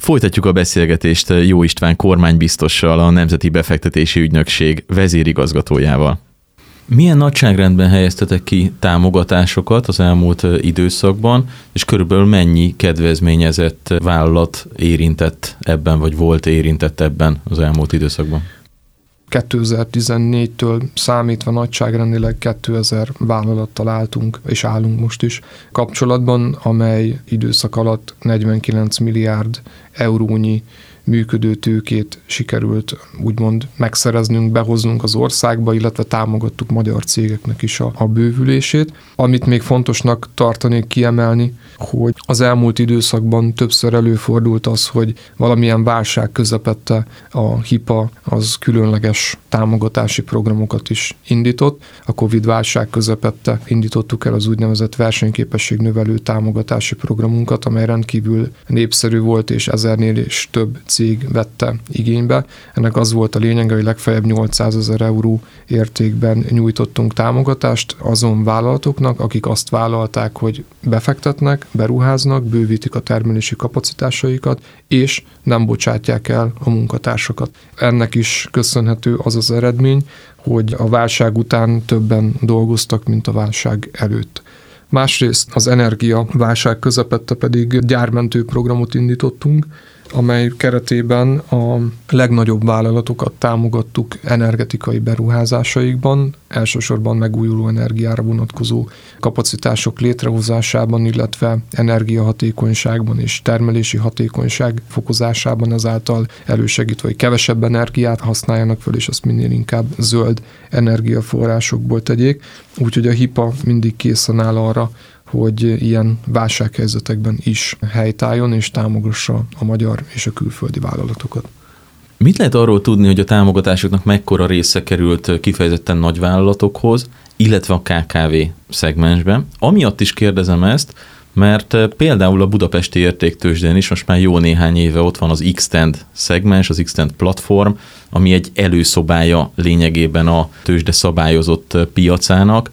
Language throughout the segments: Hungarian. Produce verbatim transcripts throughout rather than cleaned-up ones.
Folytatjuk a beszélgetést Jó István kormánybiztossal, a Nemzeti Befektetési Ügynökség vezérigazgatójával. Milyen nagyságrendben helyeztetek ki támogatásokat az elmúlt időszakban, és körülbelül mennyi kedvezményezett vállalat érintett ebben, vagy volt érintett ebben az elmúlt időszakban? kétezer-tizennégytől számítva nagyságrendileg kétezer vállalattal álltunk, és állunk most is kapcsolatban, amely időszak alatt negyvenkilenc milliárd eurónyi működő tőkét sikerült úgymond megszereznünk, behoznunk az országba, illetve támogattuk magyar cégeknek is a, a bővülését. Amit még fontosnak tartanék kiemelni, hogy az elmúlt időszakban többször előfordult az, hogy valamilyen válság közepette a HIPA az különleges támogatási programokat is indított. A Covid válság közepette indítottuk el az úgynevezett versenyképességnövelő támogatási programunkat, amely rendkívül népszerű volt, és ezernél és több cég vette igénybe. Ennek az volt a lényege, hogy legfeljebb nyolcszázezer euró értékben nyújtottunk támogatást azon vállalatoknak, akik azt vállalták, hogy befektetnek, beruháznak, bővítik a termelési kapacitásaikat, és nem bocsátják el a munkatársakat. Ennek is köszönhető az az eredmény, hogy a válság után többen dolgoztak, mint a válság előtt. Másrészt az energia válság közepette pedig gyármentő programot indítottunk, amely keretében a legnagyobb vállalatokat támogattuk energetikai beruházásaikban, elsősorban megújuló energiára vonatkozó kapacitások létrehozásában, illetve energiahatékonyságban és termelési hatékonyság fokozásában, ezáltal elősegítve, hogy kevesebb energiát használjanak föl, és azt minél inkább zöld energiaforrásokból tegyék. Úgyhogy a HIPA mindig készen áll arra, hogy ilyen válsághelyzetekben is helytálljon és támogassa a magyar és a külföldi vállalatokat. Mit lehet arról tudni, hogy a támogatásoknak mekkora része került kifejezetten nagyvállalatokhoz, illetve a ká ká vé szegmensben? Amiatt is kérdezem ezt, mert például a budapesti értéktőzsdén is most már jó néhány éve ott van az X-Tend szegmens, az X-Tend platform, ami egy előszobája lényegében a tőzsde szabályozott piacának,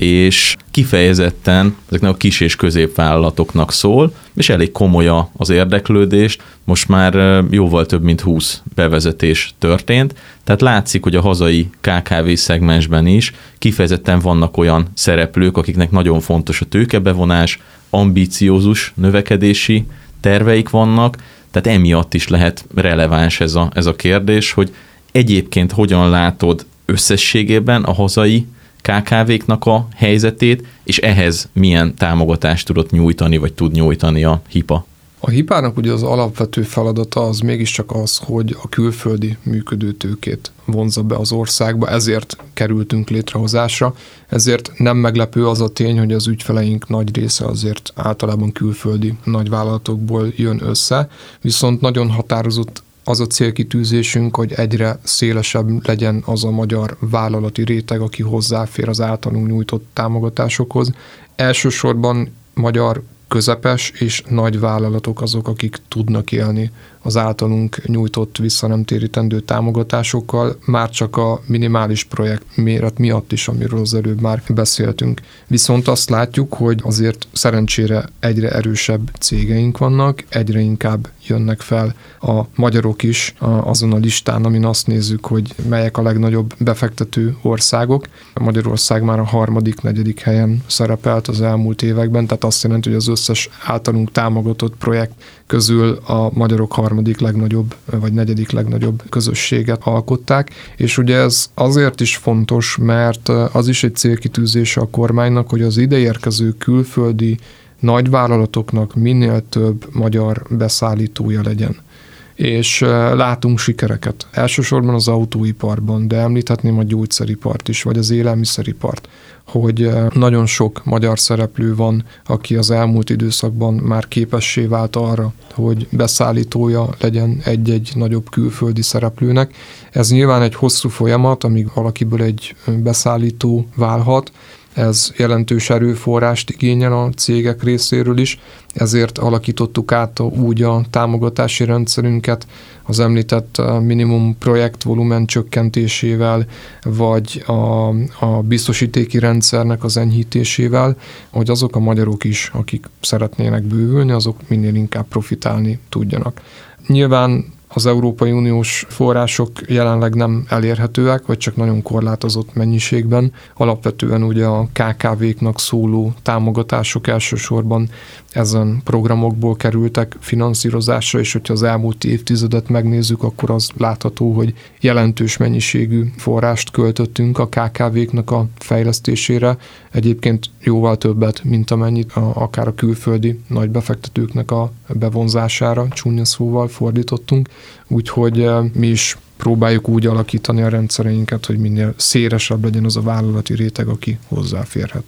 és kifejezetten ezeknek a kis- és középvállalatoknak szól, és elég komoly az érdeklődés. Most már jóval több mint húsz bevezetés történt, tehát látszik, hogy a hazai ká ká vé szegmensben is kifejezetten vannak olyan szereplők, akiknek nagyon fontos a tőkebevonás, ambíciózus növekedési terveik vannak, tehát emiatt is lehet releváns ez a, ez a kérdés, hogy egyébként hogyan látod összességében a hazai ká ká véknak a helyzetét, és ehhez milyen támogatást tudott nyújtani, vagy tud nyújtani a HIPA? A HIPA-nak ugye az alapvető feladata az mégiscsak az, hogy a külföldi működő tőkét vonzza be az országba, ezért kerültünk létrehozásra, ezért nem meglepő az a tény, hogy az ügyfeleink nagy része azért általában külföldi nagyvállalatokból jön össze, viszont nagyon határozott az a célkitűzésünk, hogy egyre szélesebb legyen az a magyar vállalati réteg, aki hozzáfér az általunk nyújtott támogatásokhoz. Elsősorban magyar közepes és nagy vállalatok azok, akik tudnak élni az általunk nyújtott visszanemtérítendő támogatásokkal, már csak a minimális projekt méret miatt is, amiről az előbb már beszéltünk. Viszont azt látjuk, hogy azért szerencsére egyre erősebb cégeink vannak, egyre inkább jönnek fel a magyarok is azon a listán, amin azt nézzük, hogy melyek a legnagyobb befektető országok. Magyarország már a harmadik, negyedik helyen szerepelt az elmúlt években, tehát azt jelenti, hogy az összes általunk támogatott projekt közül a magyarok harmadik legnagyobb, vagy negyedik legnagyobb közösséget alkották, és ugye ez azért is fontos, mert az is egy célkitűzése a kormánynak, hogy az ideérkező külföldi nagyvállalatoknak minél több magyar beszállítója legyen. És látunk sikereket. Elsősorban az autóiparban, de említhetném a gyógyszeripart is, vagy az élelmiszeripart, hogy nagyon sok magyar szereplő van, aki az elmúlt időszakban már képessé vált arra, hogy beszállítója legyen egy-egy nagyobb külföldi szereplőnek. Ez nyilván egy hosszú folyamat, amíg valakiből egy beszállító válhat, ez jelentős erőforrást igényel a cégek részéről is, ezért alakítottuk át úgy a támogatási rendszerünket az említett minimum projektvolumen csökkentésével, vagy a, a biztosítéki rendszernek az enyhítésével, hogy azok a magyarok is, akik szeretnének bővülni, azok minél inkább profitálni tudjanak. Nyilván az Európai Uniós források jelenleg nem elérhetőek, vagy csak nagyon korlátozott mennyiségben. Alapvetően ugye a ká ká véknak szóló támogatások elsősorban ezen programokból kerültek finanszírozásra, és hogyha az elmúlt évtizedet megnézzük, akkor az látható, hogy jelentős mennyiségű forrást költöttünk a ká ká véknak a fejlesztésére. Egyébként jóval többet, mint amennyit a, akár a külföldi nagy befektetőknek a bevonzására csúnya szóval fordítottunk. Úgyhogy mi is próbáljuk úgy alakítani a rendszereinket, hogy minél szélesebb legyen az a vállalati réteg, aki hozzáférhet.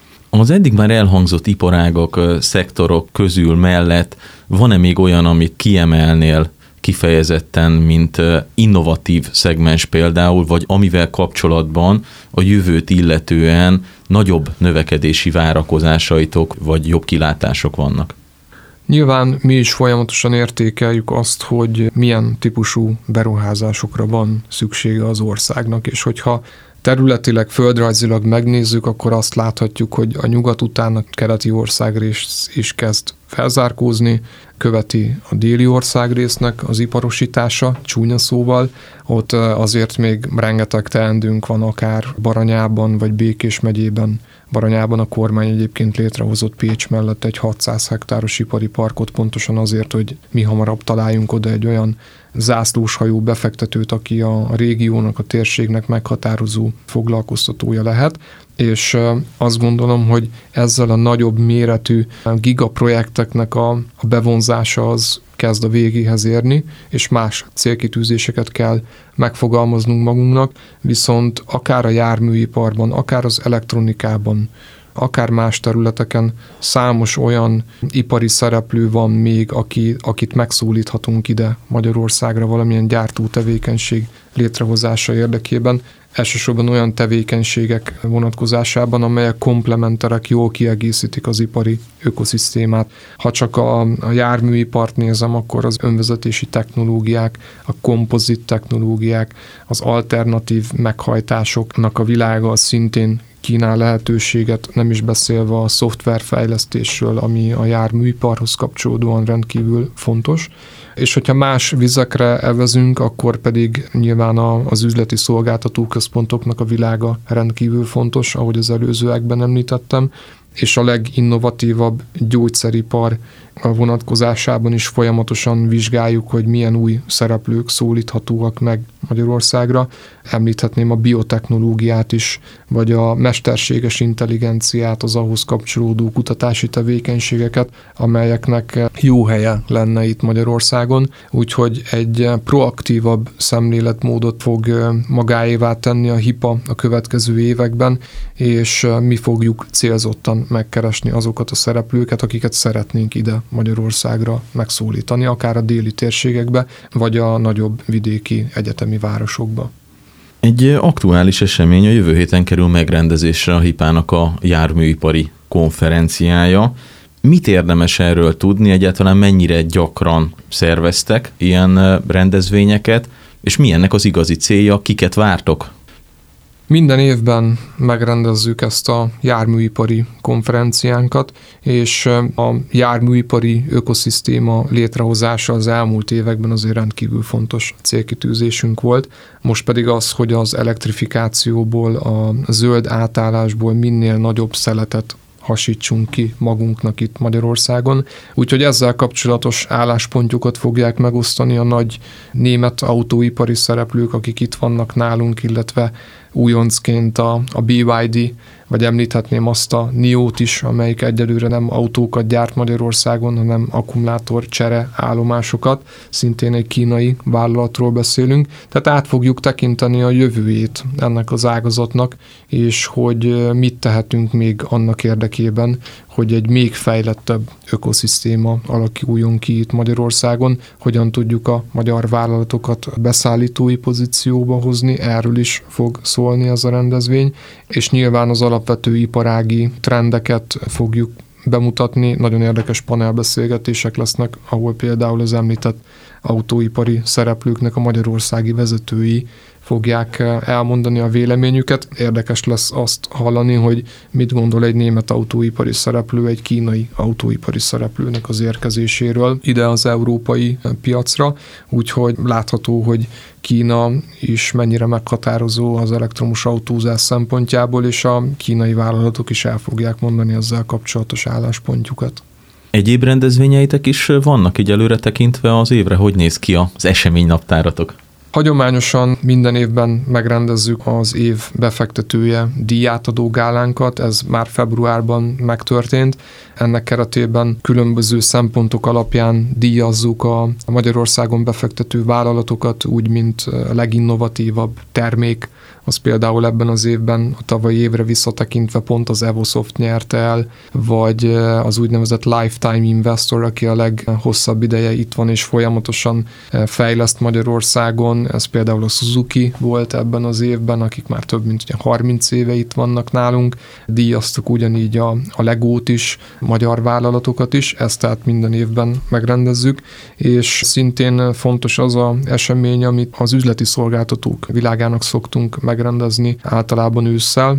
Az eddig már elhangzott iparágak, szektorok közül mellett van-e még olyan, amit kiemelnél kifejezetten, mint innovatív szegmens például, vagy amivel kapcsolatban a jövőt illetően nagyobb növekedési várakozásaitok, vagy jobb kilátások vannak? Nyilván mi is folyamatosan értékeljük azt, hogy milyen típusú beruházásokra van szüksége az országnak, és hogyha területileg, földrajzilag megnézzük, akkor azt láthatjuk, hogy a nyugat után a keleti országrész is kezd felzárkózni, követi a déli országrésznek az iparosítása, csúnya szóval. Ott azért még rengeteg teendőnk van, akár Baranyában vagy Békés megyében. Baranyában a kormány egyébként létrehozott Pécs mellett egy hatszáz hektáros ipari parkot, pontosan azért, hogy mi hamarabb találjunk oda egy olyan zászlóshajó befektetőt, aki a régiónak, a térségnek meghatározó foglalkoztatója lehet, és azt gondolom, hogy ezzel a nagyobb méretű gigaprojekteknek a, a bevonzása az kezd a végéhez érni, és más célkitűzéseket kell megfogalmaznunk magunknak, viszont akár a járműiparban, akár az elektronikában, akár más területeken számos olyan ipari szereplő van még, aki, akit megszólíthatunk ide Magyarországra valamilyen gyártó tevékenység létrehozása érdekében. Elsősorban olyan tevékenységek vonatkozásában, amelyek komplementerek, jól kiegészítik az ipari ökoszisztémát. Ha csak a, a járműipart nézem, akkor az önvezetési technológiák, a kompozit technológiák, az alternatív meghajtásoknak a világa szintén kínál lehetőséget, nem is beszélve a szoftverfejlesztésről, ami a járműiparhoz kapcsolódóan rendkívül fontos. És hogyha más vizekre evezünk, akkor pedig nyilván az üzleti szolgáltatóközpontoknak a világa rendkívül fontos, ahogy az előzőekben említettem, és a leginnovatívabb gyógyszeripar vonatkozásában is folyamatosan vizsgáljuk, hogy milyen új szereplők szólíthatóak meg Magyarországra. Említhetném a biotechnológiát is, vagy a mesterséges intelligenciát, az ahhoz kapcsolódó kutatási tevékenységeket, amelyeknek jó helye lenne itt Magyarországon. Úgyhogy egy proaktívabb szemléletmódot fog magáévá tenni a HIPA a következő években, és mi fogjuk célzottan megkeresni azokat a szereplőket, akiket szeretnénk ide Magyarországra megszólítani, akár a déli térségekbe, vagy a nagyobb vidéki egyetemi városokba. Egy aktuális esemény a jövő héten kerül megrendezésre a hipának a járműipari konferenciája. Mit érdemes erről tudni, egyáltalán mennyire gyakran szerveztek ilyen rendezvényeket, és mi ennek az igazi célja, kiket vártok? Minden évben megrendezzük ezt a járműipari konferenciánkat, és a járműipari ökoszisztéma létrehozása az elmúlt években azért rendkívül fontos célkitűzésünk volt. Most pedig az, hogy az elektrifikációból, a zöld átállásból minél nagyobb szeletet hasítsunk ki magunknak itt Magyarországon. Úgyhogy ezzel kapcsolatos álláspontjukat fogják megosztani a nagy német autóipari szereplők, akik itt vannak nálunk, illetve újoncként a, a bé ipszilon dé, vagy említhetném azt a niót is, amelyik egyelőre nem autókat gyárt Magyarországon, hanem akkumulátor csere állomásokat, szintén egy kínai vállalatról beszélünk. Tehát át fogjuk tekinteni a jövőjét ennek az ágazatnak, és hogy mit tehetünk még annak érdekében, hogy egy még fejlettebb ökoszisztéma alakuljon ki itt Magyarországon, hogyan tudjuk a magyar vállalatokat beszállítói pozícióba hozni, erről is fog szólni ez a rendezvény, és nyilván az alapvető iparági trendeket fogjuk bemutatni, nagyon érdekes panelbeszélgetések lesznek, ahol például az említett autóipari szereplőknek a magyarországi vezetői fogják elmondani a véleményüket. Érdekes lesz azt hallani, hogy mit gondol egy német autóipari szereplő egy kínai autóipari szereplőnek az érkezéséről ide az európai piacra, úgyhogy látható, hogy Kína is mennyire meghatározó az elektromos autózás szempontjából, és a kínai vállalatok is el fogják mondani ezzel kapcsolatos álláspontjukat. Egyéb rendezvényeitek is vannak így előre tekintve az évre? Hogy néz ki az eseménynaptáratok? Hagyományosan minden évben megrendezzük az év befektetője díjátadó gálánkat, ez már februárban megtörtént. Ennek keretében különböző szempontok alapján díjazzuk a Magyarországon befektető vállalatokat, úgy, mint a leginnovatívabb termék. Az például ebben az évben, a tavalyi évre visszatekintve pont az Evosoft nyerte el, vagy az úgynevezett Lifetime Investor, aki a leghosszabb ideje itt van és folyamatosan fejleszt Magyarországon. Ez például a Suzuki volt ebben az évben, akik már több mint harminc éve itt vannak nálunk. Díjaztuk ugyanígy a, a Legót is, magyar vállalatokat is, ezt tehát minden évben megrendezzük, és szintén fontos az az esemény, amit az üzleti szolgáltatók világának szoktunk megrendezni általában ősszel,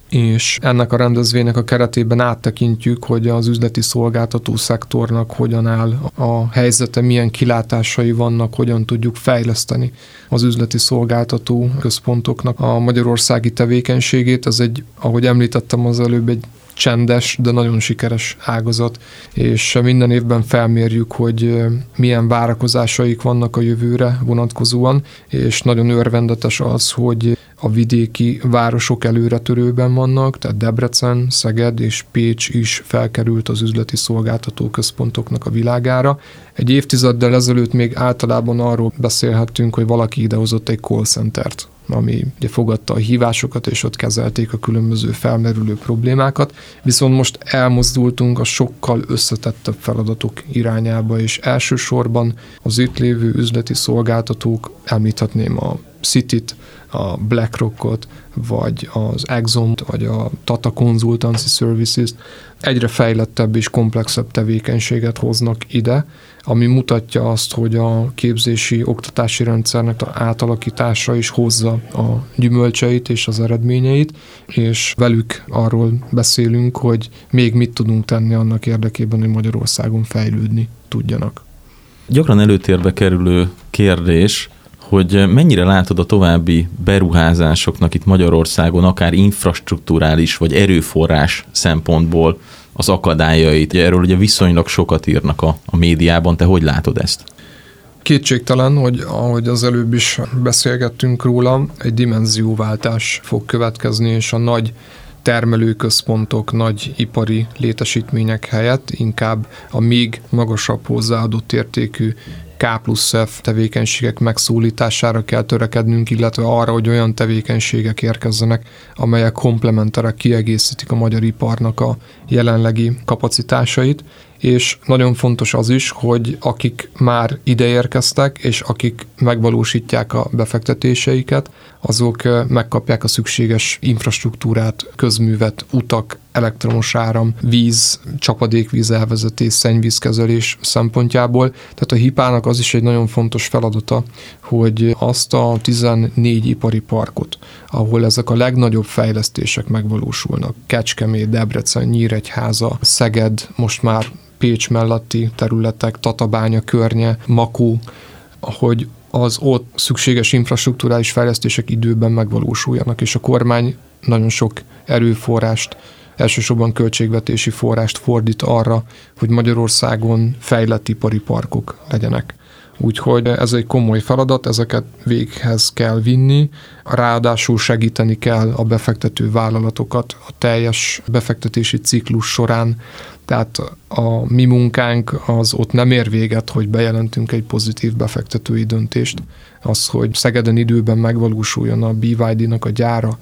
és ennek a rendezvénynek a keretében áttekintjük, hogy az üzleti szolgáltató szektornak hogyan áll a helyzete, milyen kilátásai vannak, hogyan tudjuk fejleszteni az üzleti szolgáltató központoknak a magyarországi tevékenységét. Ez egy, ahogy említettem az előbb, egy csendes, de nagyon sikeres ágazat, és minden évben felmérjük, hogy milyen várakozásaik vannak a jövőre vonatkozóan, és nagyon örvendetes az, hogy a vidéki városok előretörőben vannak, tehát Debrecen, Szeged és Pécs is felkerült az üzleti szolgáltató központoknak a világára. Egy évtizeddel ezelőtt még általában arról beszélhettünk, hogy valaki idehozott egy call centert, ami ugye fogadta a hívásokat, és ott kezelték a különböző felmerülő problémákat. Viszont most elmozdultunk a sokkal összetettebb feladatok irányába, és elsősorban az itt lévő üzleti szolgáltatók, említhetném a Cityt, a BlackRockot, vagy az Exxont, vagy a Tata Consultancy Services egyre fejlettebb és komplexebb tevékenységet hoznak ide, ami mutatja azt, hogy a képzési, oktatási rendszernek az átalakítása is hozza a gyümölcseit és az eredményeit, és velük arról beszélünk, hogy még mit tudunk tenni annak érdekében, hogy Magyarországon fejlődni tudjanak. Gyakran előtérbe kerülő kérdés, hogy mennyire látod a további beruházásoknak itt Magyarországon, akár infrastrukturális vagy erőforrás szempontból az akadályait. Erről ugye viszonylag sokat írnak a, a médiában, te hogy látod ezt? Kétségtelen, hogy ahogy az előbb is beszélgettünk róla, egy dimenzióváltás fog következni, és a nagy termelőközpontok, nagy ipari létesítmények helyett inkább a még magasabb hozzáadott értékű K plusz F tevékenységek megszólítására kell törekednünk, illetve arra, hogy olyan tevékenységek érkezzenek, amelyek komplementerek, kiegészítik a magyar iparnak a jelenlegi kapacitásait, és nagyon fontos az is, hogy akik már ide érkeztek, és akik megvalósítják a befektetéseiket, azok megkapják a szükséges infrastruktúrát, közművet, utak, elektromos áram, víz, csapadékvíz elvezetés, szennyvízkezelés szempontjából. Tehát a hipának az is egy nagyon fontos feladata, hogy azt a tizennégy ipari parkot, ahol ezek a legnagyobb fejlesztések megvalósulnak, Kecskemét, Debrecen, Nyíregyháza, Szeged, most már Pécs melletti területek, Tatabánya környe, Makó, hogy az ott szükséges infrastrukturális fejlesztések időben megvalósuljanak, és a kormány nagyon sok erőforrást, elsősorban költségvetési forrást fordít arra, hogy Magyarországon fejlett ipari parkok legyenek. Úgyhogy ez egy komoly feladat, ezeket véghez kell vinni, ráadásul segíteni kell a befektető vállalatokat a teljes befektetési ciklus során, tehát a mi munkánk az ott nem ér véget, hogy bejelentünk egy pozitív befektetői döntést. Az, hogy Szegeden időben megvalósuljon a bé vé i dé-nak a gyára,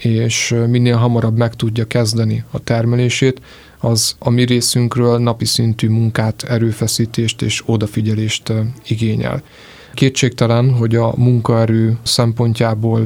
és minél hamarabb meg tudja kezdeni a termelését, az a mi részünkről napi szintű munkát, erőfeszítést és odafigyelést igényel. Kétségtelen, hogy a munkaerő szempontjából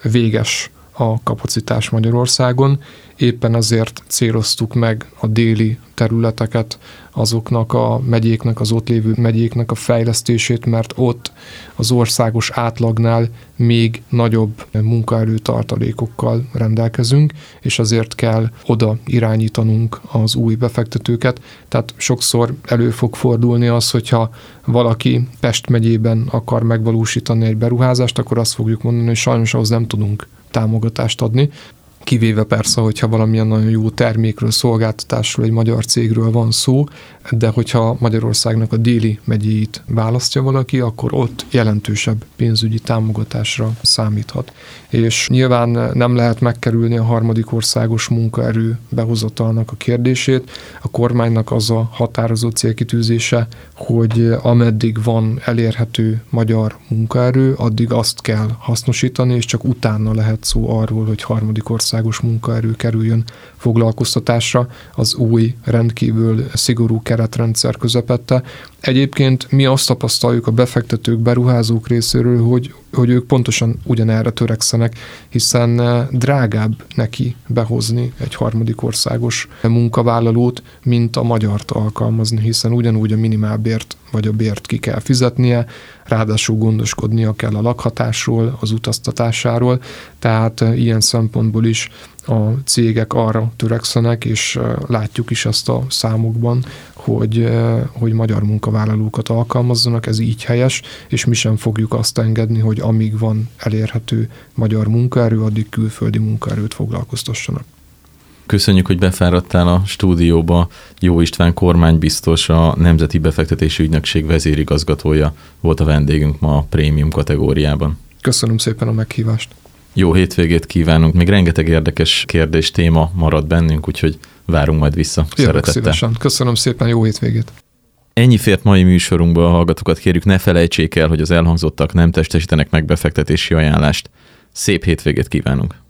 véges a kapacitás Magyarországon, éppen azért céloztuk meg a déli területeket, azoknak a megyéknek, az ott lévő megyéknek a fejlesztését, mert ott az országos átlagnál még nagyobb munkaerőtartalékokkal rendelkezünk, és azért kell oda irányítanunk az új befektetőket. Tehát sokszor elő fog fordulni az, hogyha valaki Pest megyében akar megvalósítani egy beruházást, akkor azt fogjuk mondani, hogy sajnos ahhoz nem tudunk támogatást adni. Kivéve persze, hogyha valamilyen nagyon jó termékről, szolgáltatásról, egy magyar cégről van szó, de hogyha Magyarországnak a déli megyéit választja valaki, akkor ott jelentősebb pénzügyi támogatásra számíthat. És nyilván nem lehet megkerülni a harmadik országos munkaerő behozatalnak a kérdését. A kormánynak az a határozott célkitűzése, hogy ameddig van elérhető magyar munkaerő, addig azt kell hasznosítani, és csak utána lehet szó arról, hogy harmadik országos munkaerő kerüljön foglalkoztatásra az új rendkívül szigorú keretrendszer közepette. Egyébként mi azt tapasztaljuk a befektetők, beruházók részéről, hogy, hogy ők pontosan ugyanerre törekszenek, hiszen drágább neki behozni egy harmadik országos munkavállalót, mint a magyart alkalmazni, hiszen ugyanúgy a minimálbért vagy a bért ki kell fizetnie, ráadásul gondoskodnia kell a lakhatásról, az utaztatásáról, tehát ilyen szempontból is a cégek arra törekszenek, és látjuk is azt a számokban, hogy, hogy magyar munkavállalókat alkalmazzanak, ez így helyes, és mi sem fogjuk azt engedni, hogy amíg van elérhető magyar munkaerő, addig külföldi munkaerőt foglalkoztassanak. Köszönjük, hogy befáradtál a stúdióba. Jó István kormánybiztos, a Nemzeti Befektetési Ügynökség vezérigazgatója volt a vendégünk ma a prémium kategóriában. Köszönöm szépen a meghívást. Jó hétvégét kívánunk, még rengeteg érdekes kérdés, téma marad bennünk, úgyhogy várunk majd vissza. Jövök szeretettel. Szívesen. Köszönöm szépen, jó hétvégét. Ennyi fért mai műsorunkba, a hallgatókat kérjük, ne felejtsék el, hogy az elhangzottak nem testesítenek meg befektetési ajánlást. Szép hétvégét kívánunk!